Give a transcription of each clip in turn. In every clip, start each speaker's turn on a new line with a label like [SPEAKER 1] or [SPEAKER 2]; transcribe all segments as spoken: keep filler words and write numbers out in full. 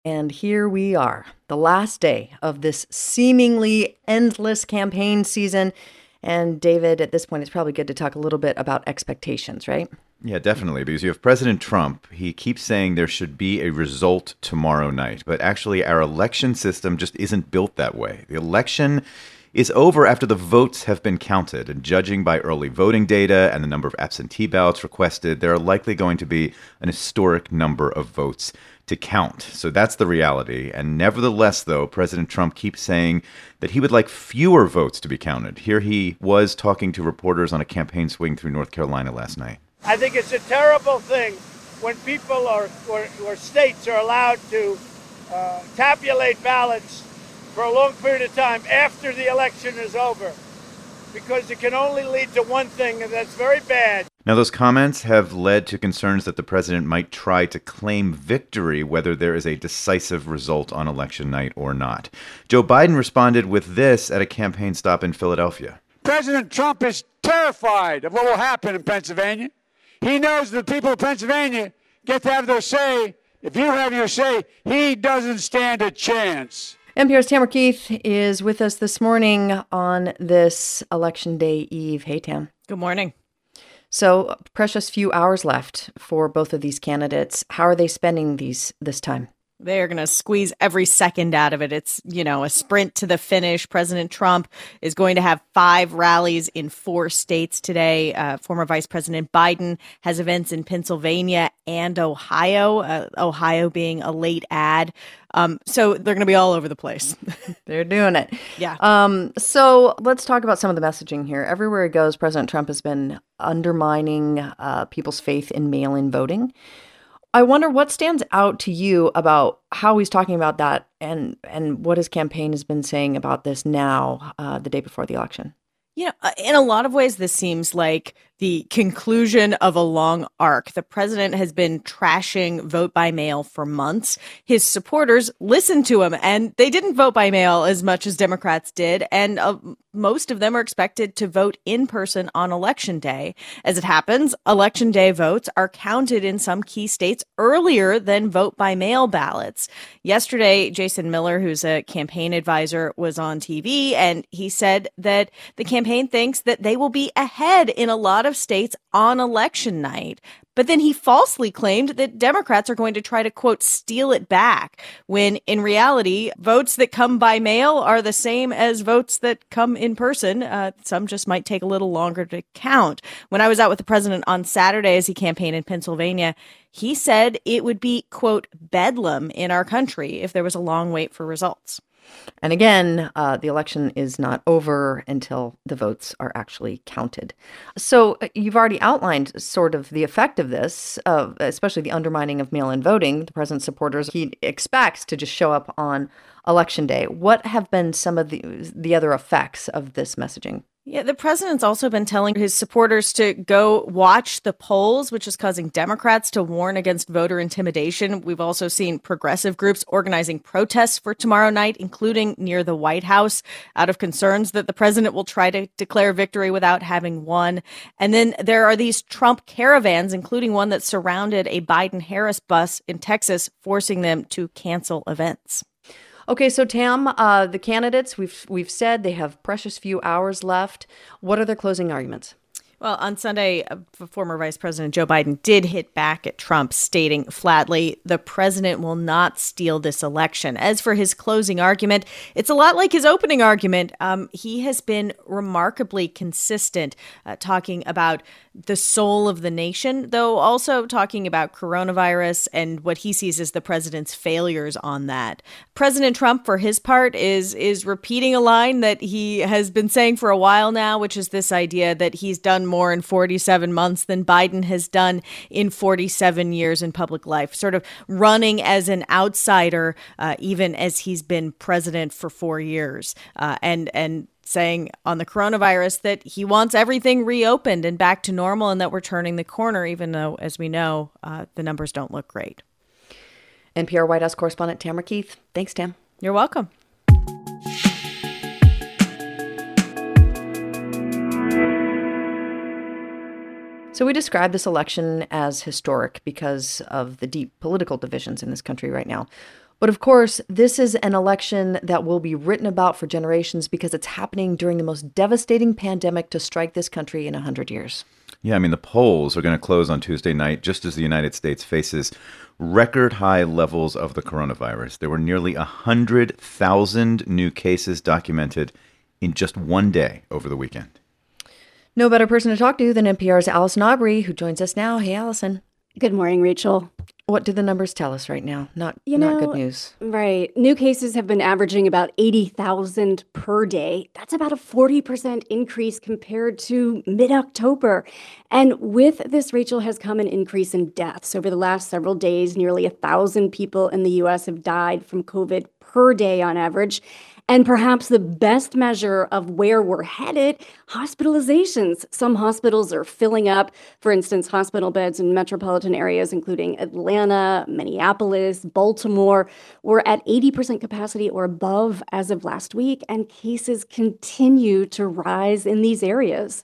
[SPEAKER 1] And here we are, the last day of this seemingly endless campaign season. And David, at this point, it's probably good to talk a little bit about expectations, right?
[SPEAKER 2] Yeah, definitely, because you have President Trump. He keeps saying there should be a result tomorrow night, but actually our election system just isn't built that way. The election is over after the votes have been counted, and judging by early voting data and the number of absentee ballots requested, there are likely going to be an historic number of votes to count. So that's the reality. And nevertheless, though, President Trump keeps saying that he would like fewer votes to be counted. Here he was talking to reporters on a campaign swing through North Carolina last night.
[SPEAKER 3] I think it's a terrible thing when people or, or, or states are allowed to uh, tabulate ballots for a long period of time after the election is over, because it can only lead to one thing, and that's very bad.
[SPEAKER 2] Now, those comments have led to concerns that the president might try to claim victory whether there is a decisive result on election night or not. Joe Biden responded with this at a campaign stop in Philadelphia.
[SPEAKER 4] President Trump is terrified of what will happen in Pennsylvania. He knows the people of Pennsylvania get to have their say. If you have your say, he doesn't stand a chance.
[SPEAKER 1] N P R's Tamara Keith is with us this morning on this Election Day Eve. Hey, Tam.
[SPEAKER 5] Good morning.
[SPEAKER 1] So, precious few hours left for both of these candidates. How are they spending these this time?
[SPEAKER 5] They are going to squeeze every second out of it. It's, you know, a sprint to the finish. President Trump is going to have five rallies in four states today. Uh, former Vice President Biden has events in Pennsylvania and Ohio, uh, Ohio being a late ad. Um, so they're going to be all over the place.
[SPEAKER 1] They're doing it.
[SPEAKER 5] Yeah.
[SPEAKER 1] Um, so let's talk about some of the messaging here. Everywhere he goes, President Trump has been undermining uh, people's faith in mail-in voting. I wonder what stands out to you about how he's talking about that and and what his campaign has been saying about this now, uh, the day before the election.
[SPEAKER 5] You know, in a lot of ways, this seems like the conclusion of a long arc. The president has been trashing vote by mail for months. His supporters listened to him, and they didn't vote by mail as much as Democrats did. And uh, most of them are expected to vote in person on Election Day. As it happens, Election Day votes are counted in some key states earlier than vote by mail ballots. Yesterday, Jason Miller, who's a campaign advisor, was on T V, and he said that the campaign thinks that they will be ahead in a lot of states on election night. But then he falsely claimed that Democrats are going to try to, quote, steal it back, when in reality, votes that come by mail are the same as votes that come in person. Uh, some just might take a little longer to count. When I was out with the president on Saturday as he campaigned in Pennsylvania, he said it would be, quote, bedlam in our country if there was a long wait for results.
[SPEAKER 1] And again, uh, the election is not over until the votes are actually counted. So uh, you've already outlined sort of the effect of this, uh, especially the undermining of mail-in voting. The president's supporters, he expects to just show up on Election Day. What have been some of the the other effects of this messaging?
[SPEAKER 5] Yeah, the president's also been telling his supporters to go watch the polls, which is causing Democrats to warn against voter intimidation. We've also seen progressive groups organizing protests for tomorrow night, including near the White House, out of concerns that the president will try to declare victory without having won. And then there are these Trump caravans, including one that surrounded a Biden-Harris bus in Texas, forcing them to cancel events.
[SPEAKER 1] Okay, so Tam, uh, the candidates, we've we've said they have precious few hours left. What are their closing arguments?
[SPEAKER 5] Well, on Sunday, uh, former Vice President Joe Biden did hit back at Trump, stating flatly, the president will not steal this election. As for his closing argument, it's a lot like his opening argument. Um, he has been remarkably consistent, uh, talking about the soul of the nation, though also talking about coronavirus and what he sees as the president's failures on that. President Trump, for his part, is is repeating a line that he has been saying for a while now, which is this idea that he's done more in forty-seven months than Biden has done in forty-seven years in public life, sort of running as an outsider, uh, even as he's been president for four years. Uh, and, and, saying on the coronavirus that he wants everything reopened and back to normal and that we're turning the corner, even though, as we know, uh, the numbers don't look great.
[SPEAKER 1] N P R White House correspondent Tamara Keith. Thanks, Tam.
[SPEAKER 5] You're welcome.
[SPEAKER 1] So we describe this election as historic because of the deep political divisions in this country right now. But of course, this is an election that will be written about for generations because it's happening during the most devastating pandemic to strike this country in one hundred years.
[SPEAKER 2] Yeah, I mean, the polls are going to close on Tuesday night, just as the United States faces record high levels of the coronavirus. There were nearly one hundred thousand new cases documented in just one day over the weekend.
[SPEAKER 1] No better person to talk to than N P R's Allison Aubrey, who joins us now. Hey, Allison.
[SPEAKER 6] Good morning, Rachel.
[SPEAKER 1] What do the numbers tell us right now? Not,
[SPEAKER 6] you
[SPEAKER 1] not
[SPEAKER 6] know,
[SPEAKER 1] good news.
[SPEAKER 6] Right. New cases have been averaging about eighty thousand per day. That's about a forty percent increase compared to mid-October. And with this, Rachel, has come an increase in deaths. Over the last several days, nearly one thousand people in the U S have died from COVID per day on average. And perhaps the best measure of where we're headed, hospitalizations. Some hospitals are filling up. For instance, hospital beds in metropolitan areas, including Atlanta, Minneapolis, Baltimore, were at eighty percent capacity or above as of last week, and cases continue to rise in these areas.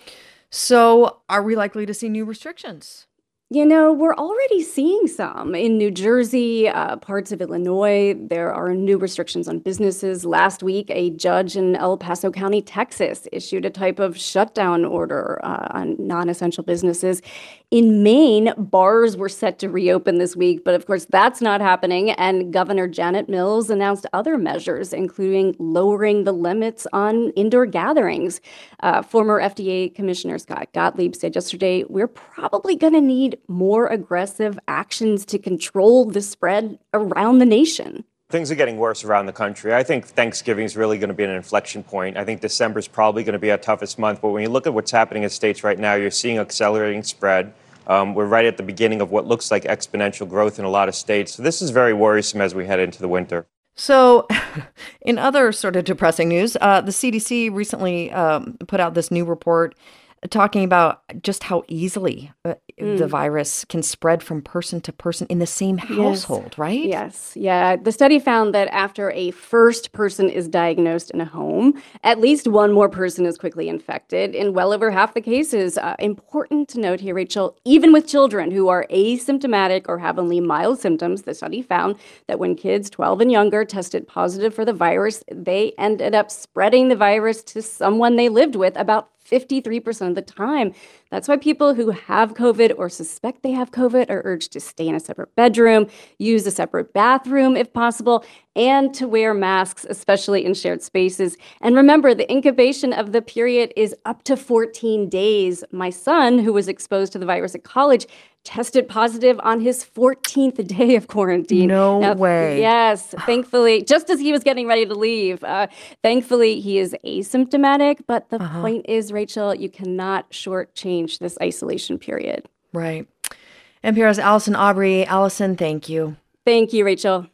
[SPEAKER 1] So are we likely to see new restrictions?
[SPEAKER 6] You know, we're already seeing some. In New Jersey, uh, parts of Illinois, there are new restrictions on businesses. Last week, a judge in El Paso County, Texas, issued a type of shutdown order uh, on non-essential businesses. In Maine, bars were set to reopen this week, but of course that's not happening. And Governor Janet Mills announced other measures, including lowering the limits on indoor gatherings. Uh, former F D A Commissioner Scott Gottlieb said yesterday, we're probably going to need more aggressive actions to control the spread around the nation.
[SPEAKER 7] Things are getting worse around the country. I think Thanksgiving is really going to be an inflection point. I think December is probably going to be our toughest month. But when you look at what's happening in states right now, you're seeing accelerating spread. Um, we're right at the beginning of what looks like exponential growth in a lot of states. So this is very worrisome as we head into the winter.
[SPEAKER 1] So in other sort of depressing news, uh, the C D C recently um, put out this new report talking about just how easily uh, mm. the virus can spread from person to person in the same household,
[SPEAKER 6] yes.
[SPEAKER 1] right?
[SPEAKER 6] Yes. Yeah. The study found that after a first person is diagnosed in a home, at least one more person is quickly infected in well over half the cases. Uh, important to note here, Rachel, even with children who are asymptomatic or have only mild symptoms, the study found that when kids twelve and younger tested positive for the virus, they ended up spreading the virus to someone they lived with about fifty-three percent of the time. That's why people who have COVID or suspect they have COVID are urged to stay in a separate bedroom, use a separate bathroom if possible, and to wear masks, especially in shared spaces. And remember, the incubation of the period is up to fourteen days. My son, who was exposed to the virus at college, tested positive on his fourteenth day of quarantine.
[SPEAKER 1] No
[SPEAKER 6] now,
[SPEAKER 1] way.
[SPEAKER 6] Yes. Thankfully, just as he was getting ready to leave, uh, thankfully, he is asymptomatic. But the uh-huh. point is, Rachel, you cannot shortchange this isolation period.
[SPEAKER 1] Right. N P R's Allison Aubrey. Allison, thank you.
[SPEAKER 6] Thank you, Rachel.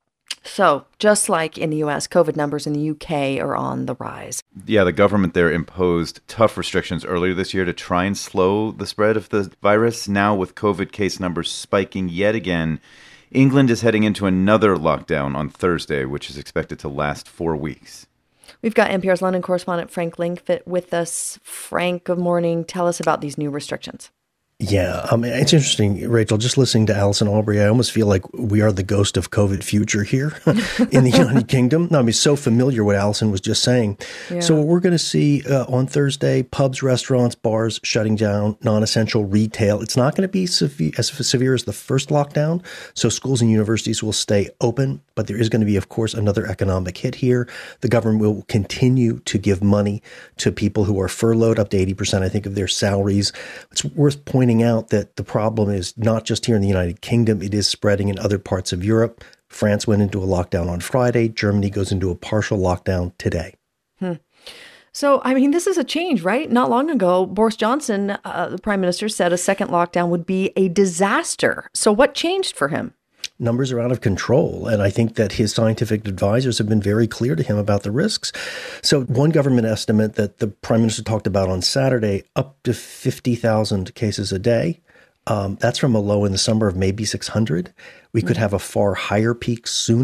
[SPEAKER 1] So, just like in the U S, COVID numbers in the U K are on the rise.
[SPEAKER 2] Yeah, the government there imposed tough restrictions earlier this year to try and slow the spread of the virus. Now, with COVID case numbers spiking yet again, England is heading into another lockdown on Thursday, which is expected to last four weeks.
[SPEAKER 1] We've got N P R's London correspondent Frank Linkfit with us. Frank, good morning. Tell us about these new restrictions.
[SPEAKER 8] Yeah, I mean, it's interesting, Rachel, just listening to Allison Aubrey, I almost feel like we are the ghost of COVID future here in the United Kingdom. No, I mean, so familiar what Allison was just saying. Yeah. So what we're going to see uh, on Thursday, pubs, restaurants, bars shutting down, non-essential retail. It's not going to be severe, as severe as the first lockdown. So schools and universities will stay open, but there is going to be, of course, another economic hit here. The government will continue to give money to people who are furloughed, up to eighty percent, I think, of their salaries. It's worth pointing out that the problem is not just here in the United Kingdom, it is spreading in other parts of Europe. France went into a lockdown on Friday. Germany goes into a partial lockdown today.
[SPEAKER 1] Hmm. So, I mean, this is a change, right? Not long ago, Boris Johnson, uh, the prime minister, said a second lockdown would be a disaster. So what changed for him?
[SPEAKER 8] Numbers are out of control, and I think that his scientific advisors have been very clear to him about the risks. So one government estimate that the prime minister talked about on Saturday, up to fifty thousand cases a day. Um, that's from a low in the summer of maybe six hundred. We could have a far higher peak sooner.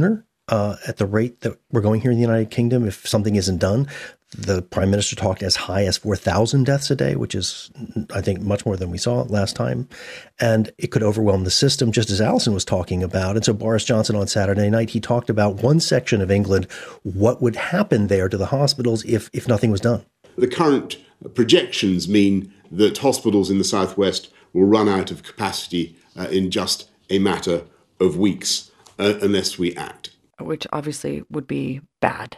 [SPEAKER 8] uh, at the rate that we're going here in the United Kingdom, if something isn't done. The prime minister talked as high as four thousand deaths a day, which is, I think, much more than we saw last time. And it could overwhelm the system, just as Alison was talking about. And so Boris Johnson on Saturday night, he talked about one section of England, what would happen there to the hospitals if, if nothing was done.
[SPEAKER 9] The current projections mean that hospitals in the southwest will run out of capacity uh, in just a matter of weeks uh, unless we act.
[SPEAKER 1] Which obviously would be bad.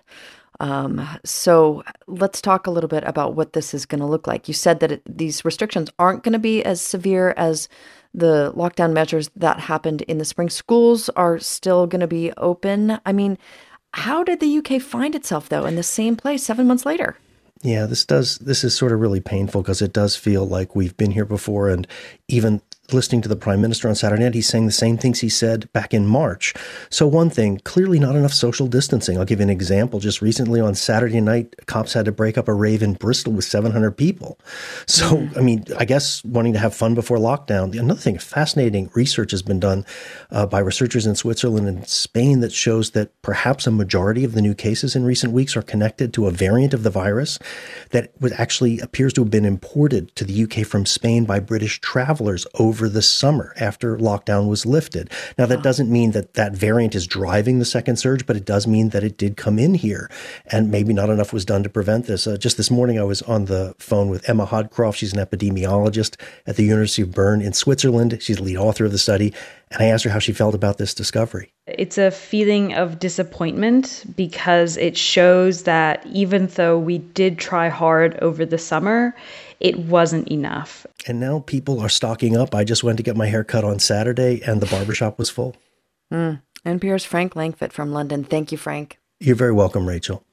[SPEAKER 1] Um, so let's talk a little bit about what this is going to look like. You said that it, these restrictions aren't going to be as severe as the lockdown measures that happened in the spring. Schools are still going to be open. I mean, how did the U K find itself, though, in the same place seven months later?
[SPEAKER 8] Yeah, this does. This is sort of really painful because it does feel like we've been here before. And even listening to the prime minister on Saturday night, he's saying the same things he said back in March. So one thing, clearly not enough social distancing. I'll give you an example. Just recently on Saturday night, cops had to break up a rave in Bristol with seven hundred people. So, mm. I mean, I guess wanting to have fun before lockdown. Another thing, fascinating research has been done uh, by researchers in Switzerland and Spain that shows that perhaps a majority of the new cases in recent weeks are connected to a variant of the virus that was actually appears to have been imported to the U K from Spain by British travelers over the summer after lockdown was lifted. Now, that doesn't mean that that variant is driving the second surge, but it does mean that it did come in here, and maybe not enough was done to prevent this. Uh, just this morning, I was on the phone with Emma Hodcroft. She's an epidemiologist at the University of Bern in Switzerland. She's the lead author of the study, and I asked her how she felt about this discovery.
[SPEAKER 10] It's a feeling of disappointment because it shows that even though we did try hard over the summer, it wasn't enough.
[SPEAKER 8] And now people are stocking up. I just went to get my hair cut on Saturday and the barbershop was full.
[SPEAKER 1] Mm. N P R's Frank Langfitt from London. Thank you, Frank.
[SPEAKER 8] You're very welcome, Rachel.